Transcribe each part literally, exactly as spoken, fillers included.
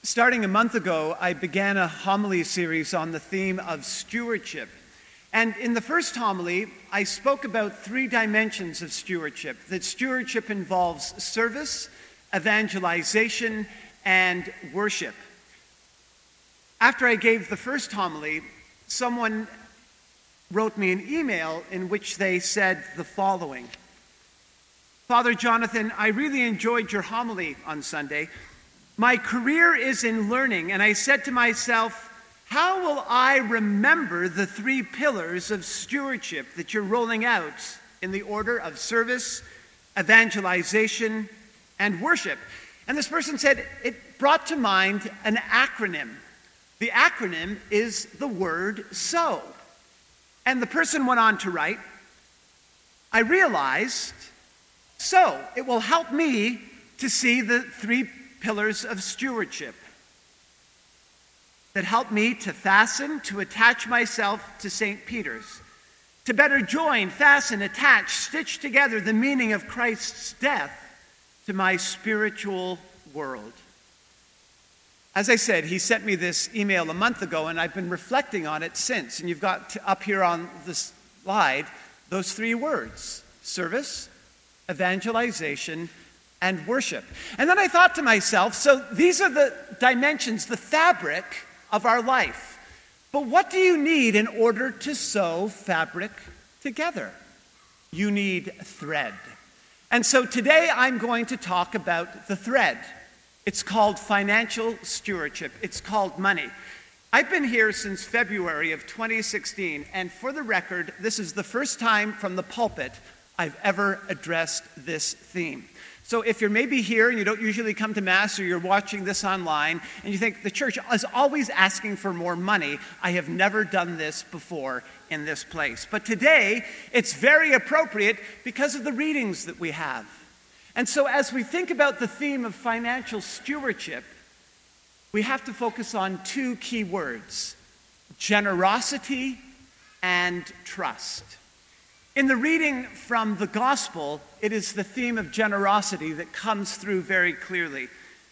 Starting a month ago, I began a homily series on the theme of stewardship. And in the first homily, I spoke about three dimensions of stewardship. That stewardship involves service, evangelization, and worship. After I gave the first homily, someone wrote me an email in which they said the following: Father Jonathan, I really enjoyed your homily on Sunday. My career is in learning, and I said to myself, how will I remember the three pillars of stewardship that you're rolling out in the order of service, evangelization, and worship? And this person said it brought to mind an acronym. The acronym is the word SO. And the person went on to write, I realized, so it will help me to see the three pillars of stewardship that help me to fasten, to attach myself to Saint Peter's, to better join, fasten, attach, stitch together the meaning of Christ's death to my spiritual world. As I said, he sent me this email a month ago, and I've been reflecting on it since. And you've got to, up here on the slide those three words: service, evangelization, and worship. And then I thought to myself, so these are the dimensions, the fabric of our life. But what do you need in order to sew fabric together? You need thread. And so today I'm going to talk about the thread. It's called financial stewardship. It's called money. I've been here since February of twenty sixteen, and for the record, this is the first time from the pulpit I've ever addressed this theme. So if you're maybe here and you don't usually come to Mass, or you're watching this online and you think the church is always asking for more money, I have never done this before in this place. But today, it's very appropriate because of the readings that we have. And so as we think about the theme of financial stewardship, we have to focus on two key words: generosity and trust. In the reading from the gospel, it is the theme of generosity that comes through very clearly.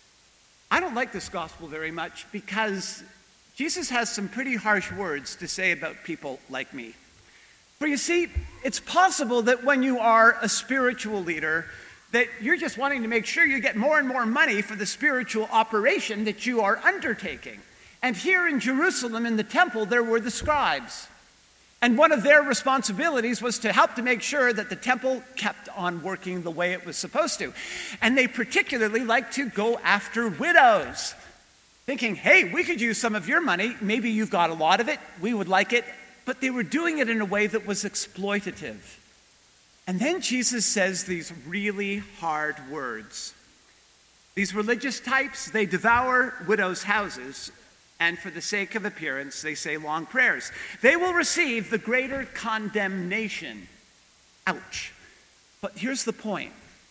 I don't like this gospel very much because Jesus has some pretty harsh words to say about people like me. For you see, it's possible that when you are a spiritual leader, that you're just wanting to make sure you get more and more money for the spiritual operation that you are undertaking. And here in Jerusalem, in the temple, there were the scribes. And one of their responsibilities was to help to make sure that the temple kept on working the way it was supposed to. And they particularly liked to go after widows, thinking, hey, we could use some of your money. Maybe you've got a lot of it. We would like it. But they were doing it in a way that was exploitative. And then Jesus says these really hard words. These religious types, they devour widows' houses, and for the sake of appearance, they say long prayers. They will receive the greater condemnation. Ouch. But here's the point.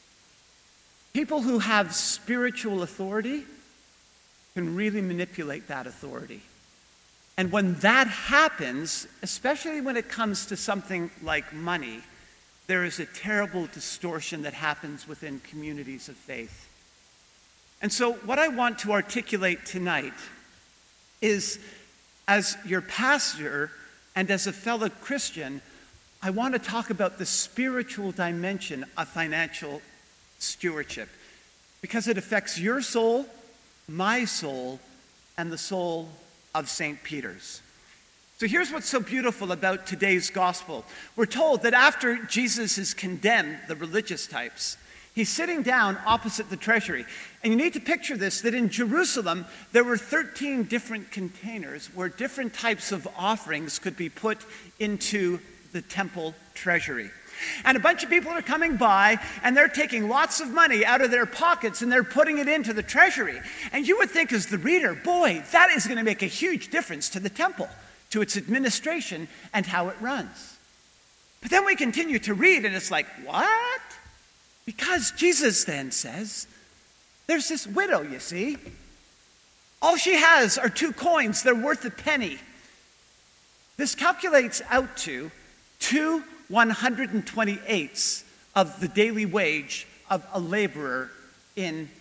People who have spiritual authority can really manipulate that authority. And when that happens, especially when it comes to something like money, there is a terrible distortion that happens within communities of faith. And so what I want to articulate tonight is, as your pastor and as a fellow Christian, I want to talk about the spiritual dimension of financial stewardship, because it affects your soul, my soul, and the soul of Saint Peter's. So here's what's so beautiful about today's gospel. We're told that after Jesus has condemned the religious types, he's sitting down opposite the treasury. And you need to picture this, that in Jerusalem, there were thirteen different containers where different types of offerings could be put into the temple treasury. And a bunch of people are coming by, and they're taking lots of money out of their pockets, and they're putting it into the treasury. And you would think as the reader, boy, that is going to make a huge difference to the temple, to its administration, and how it runs. But then we continue to read, and it's like, what? Because Jesus then says, there's this widow, you see. All she has are two coins. They're worth a penny. This calculates out to two one hundred twenty-eighths of the daily wage of a laborer in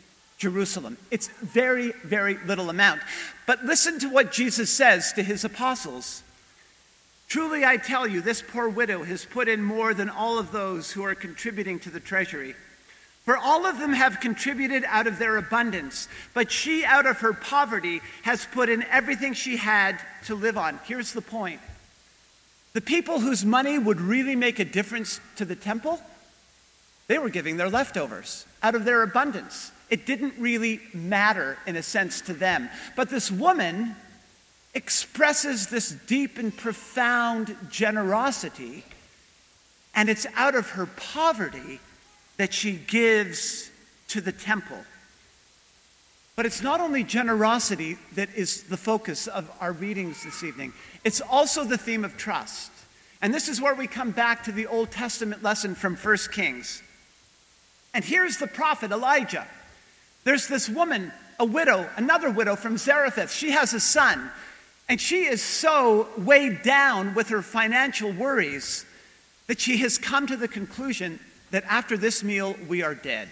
Jerusalem. It's very, very little amount. But listen to what Jesus says to his apostles. Truly I tell you, this poor widow has put in more than all of those who are contributing to the treasury. For all of them have contributed out of their abundance, but she out of her poverty has put in everything she had to live on. Here's the point. The people whose money would really make a difference to the temple, they were giving their leftovers out of their abundance. It didn't really matter in a sense to them. But this woman expresses this deep and profound generosity, and it's out of her poverty that she gives to the temple. But it's not only generosity that is the focus of our readings this evening. It's also the theme of trust. And this is where we come back to the Old Testament lesson from First Kings. And here's the prophet Elijah. There's this woman, a widow, another widow from Zarephath. She has a son, and she is so weighed down with her financial worries that she has come to the conclusion that after this meal, we are dead.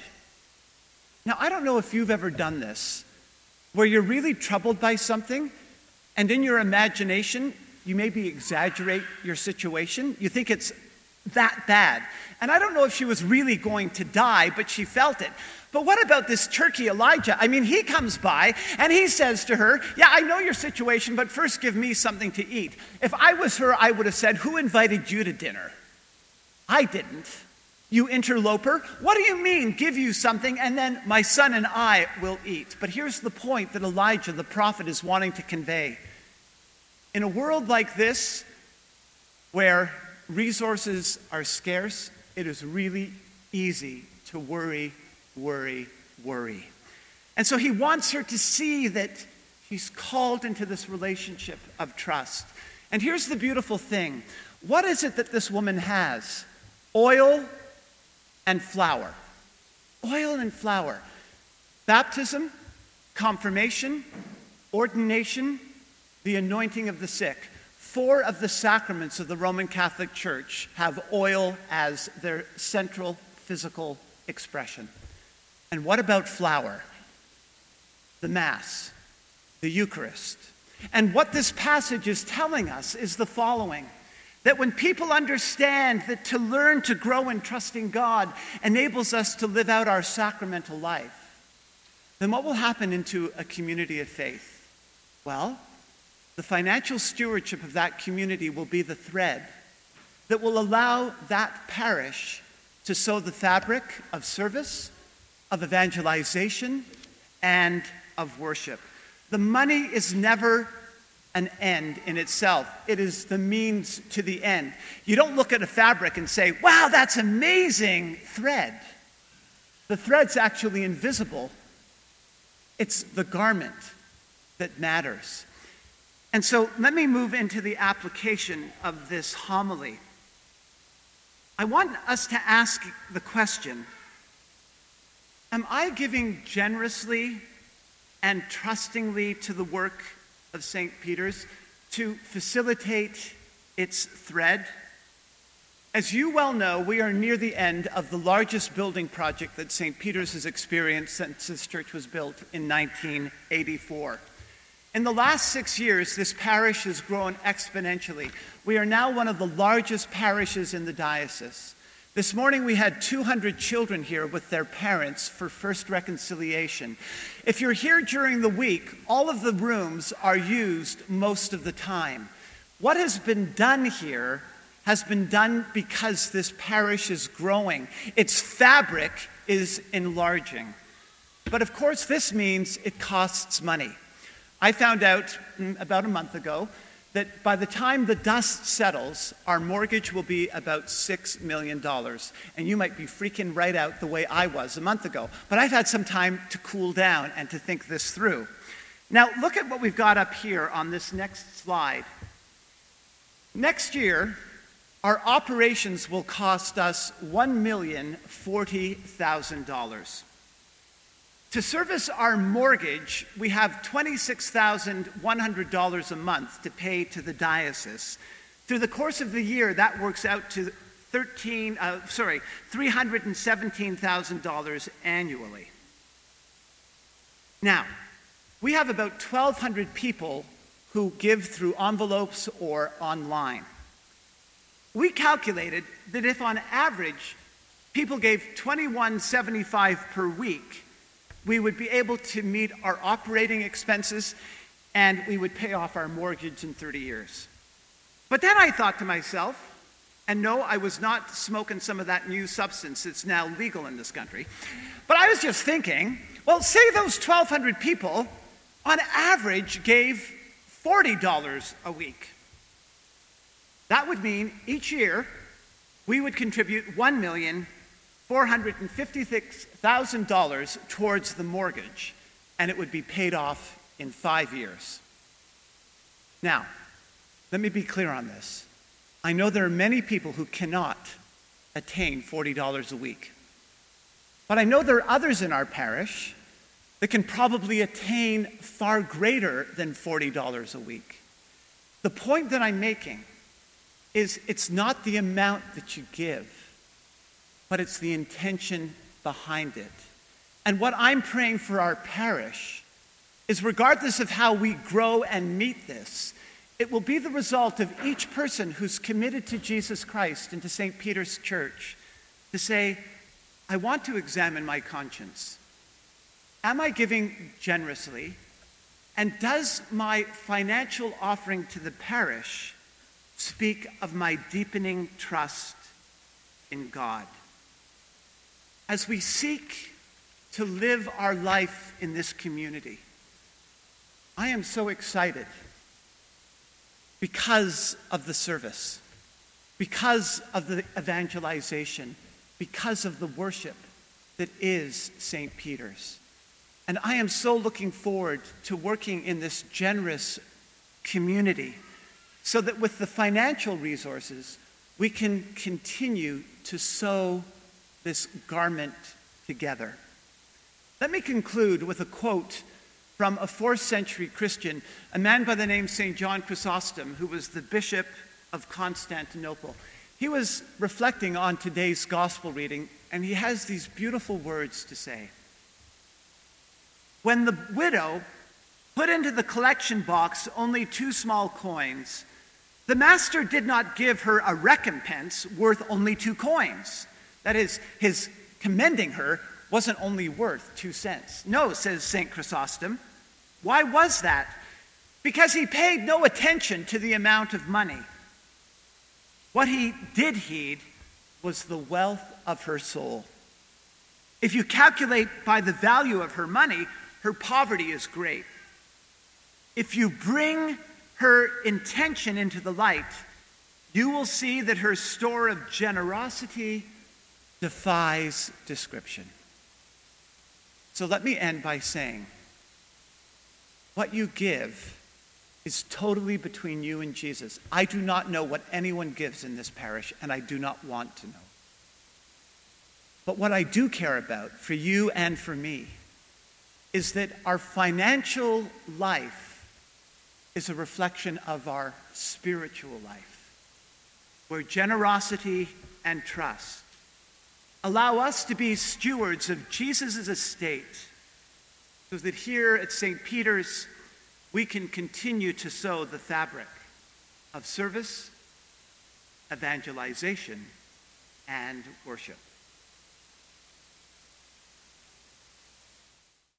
Now, I don't know if you've ever done this, where you're really troubled by something, and in your imagination, you maybe exaggerate your situation. You think it's that bad. And I don't know if she was really going to die, but she felt it. But what about this turkey Elijah? I mean, he comes by and he says to her, yeah, I know your situation, but first give me something to eat. If I was her, I would have said, who invited you to dinner? I didn't. You interloper. What do you mean, give you something, and then my son and I will eat? But here's the point that Elijah, the prophet, is wanting to convey. In a world like this, where resources are scarce, it is really easy to worry, worry, worry. And so he wants her to see that she's called into this relationship of trust. And here's the beautiful thing. What is it that this woman has? Oil and flour. Oil and flour. Baptism, confirmation, ordination, the anointing of the sick. Four of the sacraments of the Roman Catholic Church have oil as their central physical expression. And what about flour? The Mass, the Eucharist. And what this passage is telling us is the following: that when people understand that to learn to grow in trusting God enables us to live out our sacramental life, then what will happen into a community of faith? Well, the financial stewardship of that community will be the thread that will allow that parish to sew the fabric of service, of evangelization, and of worship. The money is never an end in itself. It is the means to the end. You don't look at a fabric and say, wow, that's amazing thread. The thread's actually invisible. It's the garment that matters. And so let me move into the application of this homily. I want us to ask the question, am I giving generously and trustingly to the work of Saint Peter's to facilitate its thread? As you well know, we are near the end of the largest building project that Saint Peter's has experienced since this church was built in nineteen eighty-four. In the last six years, this parish has grown exponentially. We are now one of the largest parishes in the diocese. This morning we had two hundred children here with their parents for First Reconciliation. If you're here during the week, all of the rooms are used most of the time. What has been done here has been done because this parish is growing. Its fabric is enlarging. But of course this means it costs money. I found out about a month ago that by the time the dust settles, our mortgage will be about six million dollars. And you might be freaking right out the way I was a month ago. But I've had some time to cool down and to think this through. Now, look at what we've got up here on this next slide. Next year, our operations will cost us one million forty thousand dollars. To service our mortgage, we have twenty-six thousand one hundred dollars a month to pay to the diocese. Through the course of the year, that works out to thirteen, uh, sorry, three hundred seventeen thousand dollars annually. Now, we have about twelve hundred people who give through envelopes or online. We calculated that if on average people gave twenty-one dollars and seventy-five cents per week, we would be able to meet our operating expenses and we would pay off our mortgage in thirty years. But then I thought to myself, and no, I was not smoking some of that new substance that's now legal in this country, but I was just thinking, well, say those twelve hundred people on average gave forty dollars a week. That would mean each year we would contribute one million four hundred fifty-six thousand dollars towards the mortgage, and it would be paid off in five years. Now, let me be clear on this. I know there are many people who cannot attain forty dollars a week, but I know there are others in our parish that can probably attain far greater than forty dollars a week. The point that I'm making is it's not the amount that you give, but it's the intention behind it. And what I'm praying for our parish is, regardless of how we grow and meet this, it will be the result of each person who's committed to Jesus Christ and to Saint Peter's Church to say, I want to examine my conscience. Am I giving generously? And does my financial offering to the parish speak of my deepening trust in God? As we seek to live our life in this community, I am so excited because of the service, because of the evangelization, because of the worship that is Saint Peter's. And I am so looking forward to working in this generous community so that with the financial resources, we can continue to sew this garment together. Let me conclude with a quote from a fourth century Christian, a man by the name Saint John Chrysostom, who was the Bishop of Constantinople. He was reflecting on today's gospel reading, and he has these beautiful words to say. When the widow put into the collection box only two small coins, the master did not give her a recompense worth only two coins. That is, his commending her wasn't only worth two cents. No, says Saint Chrysostom. Why was that? Because he paid no attention to the amount of money. What he did heed was the wealth of her soul. If you calculate by the value of her money, her poverty is great. If you bring her intention into the light, you will see that her store of generosity defies description. So let me end by saying, what you give is totally between you and Jesus. I do not know what anyone gives in this parish, and I do not want to know. But what I do care about for you and for me is that our financial life is a reflection of our spiritual life, where generosity and trust allow us to be stewards of Jesus' estate, so that here at Saint Peter's we can continue to sew the fabric of service, evangelization, and worship.